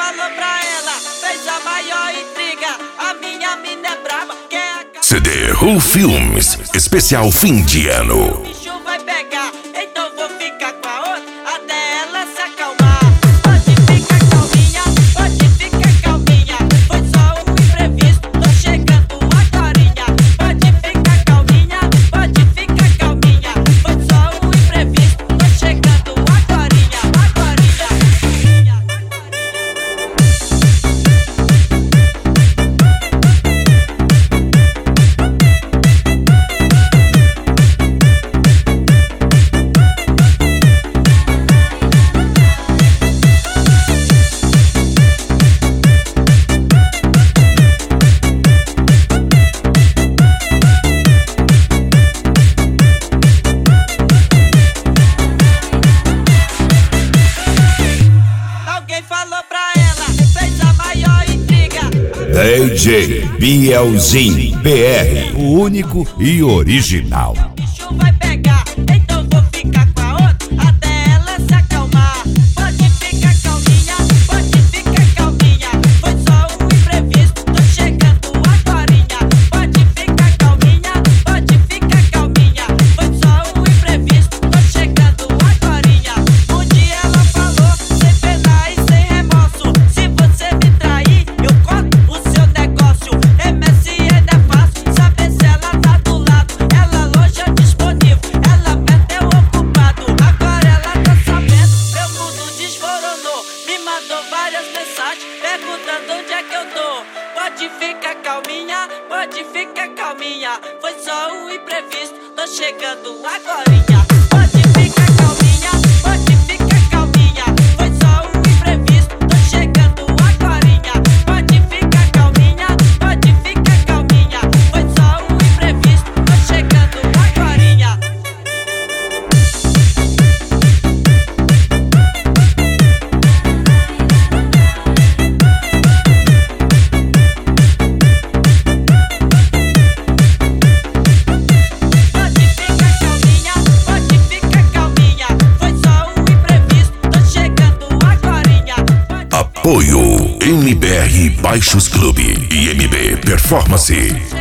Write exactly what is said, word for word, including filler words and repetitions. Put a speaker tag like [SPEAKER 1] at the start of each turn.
[SPEAKER 1] falou pra ela, fez a maior intriga. A minha mina é braba, quer a...
[SPEAKER 2] C D Who Filmes, especial fim de ano.
[SPEAKER 1] O bicho vai pegar, então vou ficar com a outra até ela se acalmar. Pode ficar calminha, pode ficar calminha. Foi só um imprevisto, tô chegando agorinha. Pode ficar calminha, pode ficar calminha. Foi só um imprevisto, tô chegando agorinha, agorinha. Alguém falou pra ela, fez a maior intriga.
[SPEAKER 2] D J Bielzinho B R, o único e original.
[SPEAKER 1] O bicho vai pegar, então vou ficar com a outra até ela se acalmar. Pode ficar calminha, pode ficar calminha. Foi só um imprevisto, tô chegando agorinha. Pode ficar calminha, pode ficar calminha. Foi só um imprevisto, tô chegando agorinha. Um dia ela falou, sem pena e sem remorso: se você me trair, eu corto o seu negócio. M S N é fácil, saber se ela tá do lado. Ela longe é disponível, ela perdeu ocupado. Agora ela tá sabendo, meu mundo desmoronou. Me mandou várias mensagens perguntando onde é que eu tô. Pode ficar calminha, pode ficar calminha. Foi só um imprevisto, tô chegando agorinha. Pode ficar calminha, pode ficar calminha. Foi só um imprevisto, tô chegando agorinha. Pode ficar calminha, pode ficar calminha. Foi só um imprevisto, tô chegando agorinha. Pode ficar calminha, pode ficar calminha. Foi só um imprevisto, tô chegando agorinha. Pode
[SPEAKER 2] Apoio M B R Baixos Clube e M B Performance.